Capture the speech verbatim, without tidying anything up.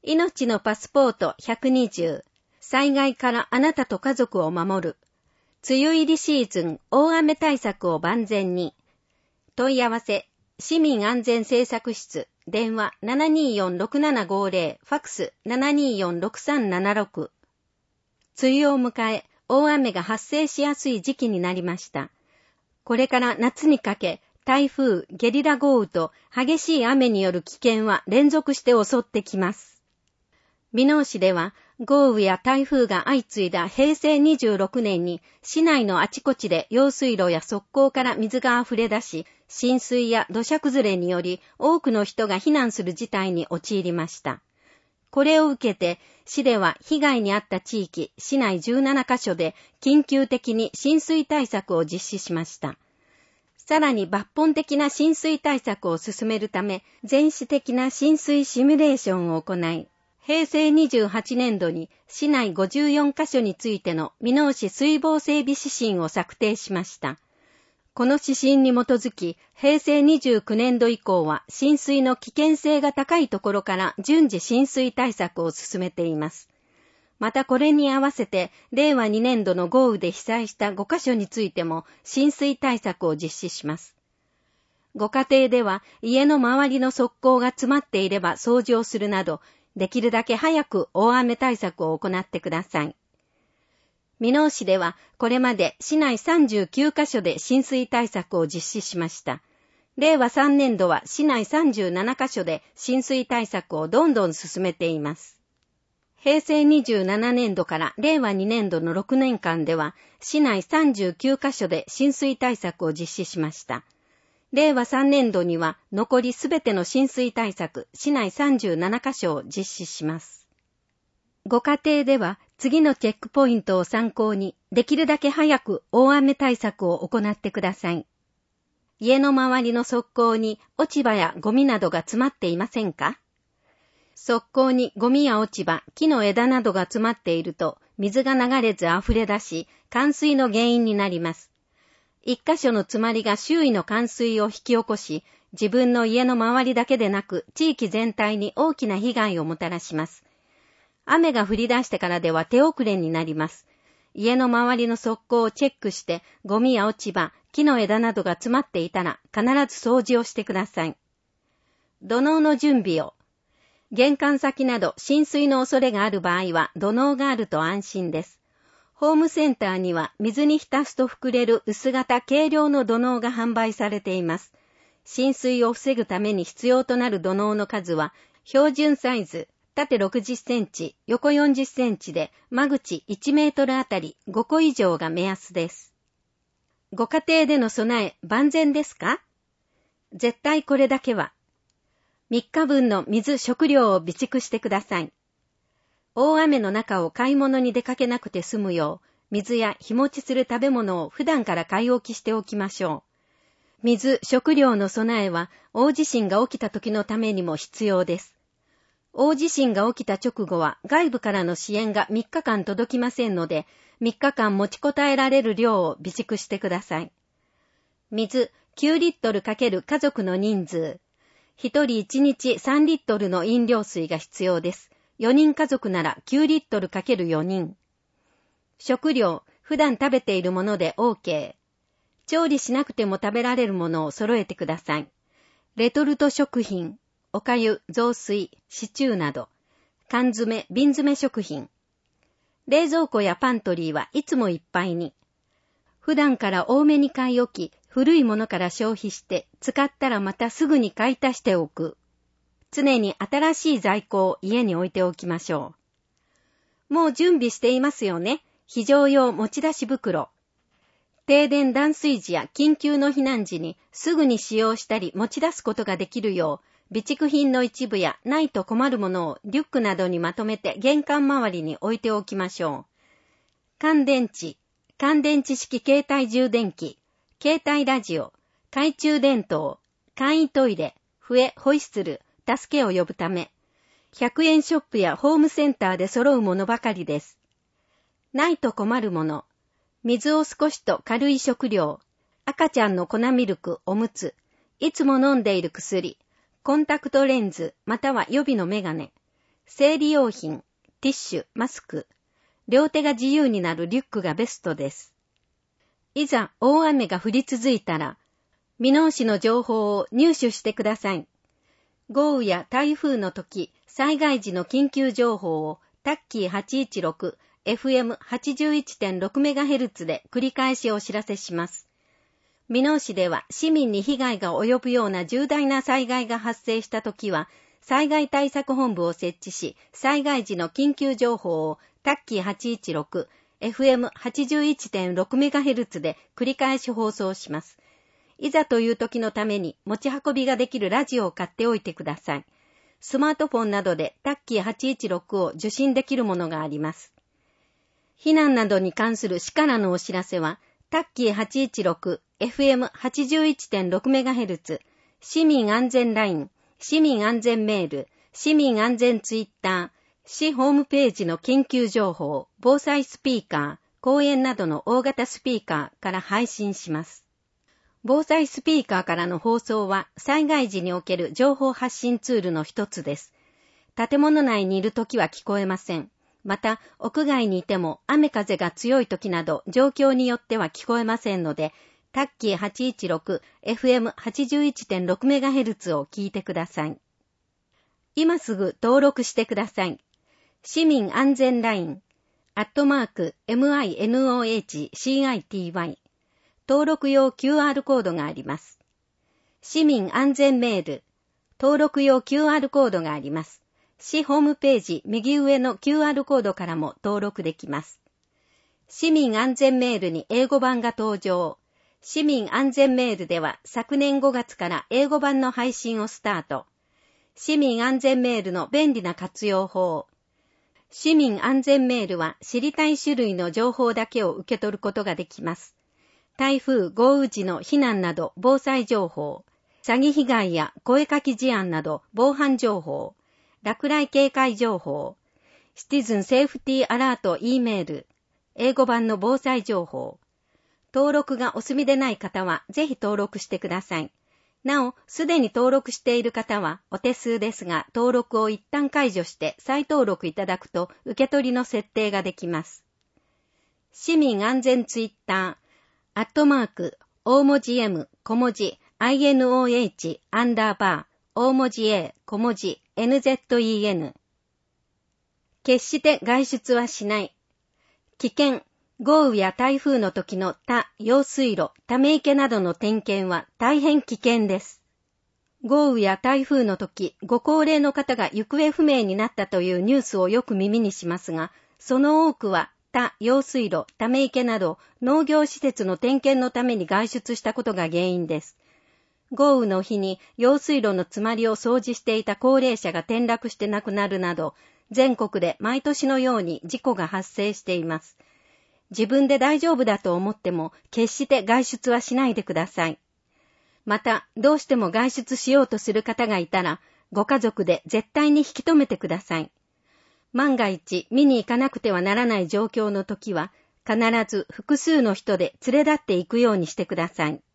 命のパスポートひゃくにじゅう、災害からあなたと家族を守る。梅雨入りシーズン大雨対策を万全に。問い合わせ、市民安全政策室、電話 ななにーよんろくななごーぜろ、ファックス ななにーよんろくさんななろく。梅雨を迎え、大雨が発生しやすい時期になりました。これから夏にかけ、台風、ゲリラ豪雨と激しい雨による危険は連続して襲ってきます。箕面市では豪雨や台風が相次いだへいせいにじゅうろくねんに市内のあちこちで用水路や側溝から水が溢れ出し、浸水や土砂崩れにより多くの人が避難する事態に陥りました。これを受けて市では被害に遭った地域、市内じゅうななかしょで緊急的に浸水対策を実施しました。さらに抜本的な浸水対策を進めるため、全市的な浸水シミュレーションを行い、へいせいにじゅうはちねんどに市内ごじゅうよんかしょについての箕面市水防整備指針を策定しました。この指針に基づき、へいせいにじゅうきゅうねんど以降は浸水の危険性が高いところから順次浸水対策を進めています。またこれに合わせて、れいわにねんどの豪雨で被災したごかしょについても浸水対策を実施します。ご家庭では家の周りの側溝が詰まっていれば掃除をするなど、できるだけ早く大雨対策を行ってください。箕面市ではこれまで市内さんじゅうきゅうかしょで浸水対策を実施しました。れいわさんねんどは市内さんじゅうななかしょで浸水対策をどんどん進めています。へいせいにじゅうななねんどかられいわにねんどのろくねんかんでは市内さんじゅうきゅうかしょで浸水対策を実施しました。れいわさんねんどには残りすべての浸水対策、市内さんじゅうななかしょを実施します。ご家庭では次のチェックポイントを参考にできるだけ早く大雨対策を行ってください。家の周りの側溝に落ち葉やゴミなどが詰まっていませんか？側溝にゴミや落ち葉、木の枝などが詰まっていると水が流れず溢れ出し、冠水の原因になります。一箇所の詰まりが周囲の冠水を引き起こし、自分の家の周りだけでなく地域全体に大きな被害をもたらします。雨が降り出してからでは手遅れになります。家の周りの側溝をチェックして、ゴミや落ち葉、木の枝などが詰まっていたら必ず掃除をしてください。土のうの準備を。玄関先など浸水の恐れがある場合は土のうがあると安心です。ホームセンターには水に浸すと膨れる薄型軽量の土のうが販売されています。浸水を防ぐために必要となる土のうの数は、標準サイズ、縦ろくじゅっセンチ、横よんじゅっセンチで、間口いちメートルあたりごこ以上が目安です。ご家庭での備え、万全ですか？絶対これだけは。みっかぶんの水、食料を備蓄してください。大雨の中を買い物に出かけなくて済むよう、水や日持ちする食べ物を普段から買い置きしておきましょう。水、食料の備えは大地震が起きた時のためにも必要です。大地震が起きた直後は外部からの支援がみっかかん届きませんので、みっかかん持ちこたえられる量を備蓄してください。水きゅうリットル×家族の人数。ひとりいちにちさんリットルの飲料水が必要です。よにん家族ならきゅうリットル×よにん。食料、普段食べているもので OK。調理しなくても食べられるものを揃えてください。レトルト食品、おかゆ、雑炊、シチューなど、缶詰、瓶詰食品。冷蔵庫やパントリーはいつもいっぱいに。普段から多めに買い置き、古いものから消費して、使ったらまたすぐに買い足しておく。常に新しい在庫を家に置いておきましょう。もう準備していますよね。非常用持ち出し袋。停電断水時や緊急の避難時にすぐに使用したり持ち出すことができるよう、備蓄品の一部やないと困るものをリュックなどにまとめて玄関周りに置いておきましょう。乾電池、乾電池式携帯充電器、携帯ラジオ、懐中電灯、簡易トイレ、笛、ホイッスル、助けを呼ぶため、ひゃくえんショップやホームセンターで揃うものばかりです。ないと困るもの、水を少しと軽い食料、赤ちゃんの粉ミルク、おむつ、いつも飲んでいる薬、コンタクトレンズまたは予備のメガネ、 生理用品、ティッシュ、マスク、両手が自由になるリュックがベストです。いざ大雨が降り続いたら、箕面市の情報を入手してください。豪雨や台風の時、災害時の緊急情報をタッキーはちいちろく、エフエムはちじゅういってんろくメガヘルツ で繰り返しお知らせします。箕面市では市民に被害が及ぶような重大な災害が発生した時は、災害対策本部を設置し、災害時の緊急情報をタッキーはちいちろく、エフエムはちじゅういってんろくメガヘルツ で繰り返し放送します。いざという時のために持ち運びができるラジオを買っておいてください。スマートフォンなどでタッキーはちいちろくを受信できるものがあります。避難などに関する市からのお知らせは、タッキーはちいちろく、エフエムはちじゅういってんろくメガヘルツ、市民安全ライン、市民安全メール、市民安全ツイッター、市ホームページの緊急情報、防災スピーカー、講演などの大型スピーカーから配信します。防災スピーカーからの放送は災害時における情報発信ツールの一つです。建物内にいるときは聞こえません。また、屋外にいても雨風が強いときなど状況によっては聞こえませんので、タッキーはちいちろく、エフエムはちじゅういってんろくメガヘルツ を聞いてください。今すぐ登録してください。市民安全ライン、アットマーク、エムアイエヌオーエイチシーアイティーワイ、登録用 キューアール コードがあります。市民安全メール、登録用 キューアール コードがあります。市ホームページ右上の キューアール コードからも登録できます。市民安全メールに英語版が登場。市民安全メールでは昨年ごがつから英語版の配信をスタート。市民安全メールの便利な活用法。市民安全メールは知りたい種類の情報だけを受け取ることができます。台風、豪雨時の避難など防災情報、詐欺被害や声かけ事案など防犯情報、落雷警戒情報、シティズンセーフティーアラート E メール、英語版の防災情報。登録がお済みでない方はぜひ登録してください。なお、すでに登録している方はお手数ですが、登録を一旦解除して再登録いただくと受け取りの設定ができます。市民安全ツイッター、アットマーク、大文字 M、小文字、アイエヌオーエイチ、アンダーバー、大文字 A、小文字、エヌゼットイーエヌ。決して外出はしない。危険、豪雨や台風の時の田、用水路、ため池などの点検は大変危険です。豪雨や台風の時、ご高齢の方が行方不明になったというニュースをよく耳にしますが、その多くは田、用水路、ため池など農業施設の点検のために外出したことが原因です。豪雨の日に用水路の詰まりを掃除していた高齢者が転落して亡くなるなど、全国で毎年のように事故が発生しています。自分で大丈夫だと思っても決して外出はしないでください。また、どうしても外出しようとする方がいたら、ご家族で絶対に引き止めてください。万が一見に行かなくてはならない状況の時は、必ず複数の人で連れ立っていくようにしてください。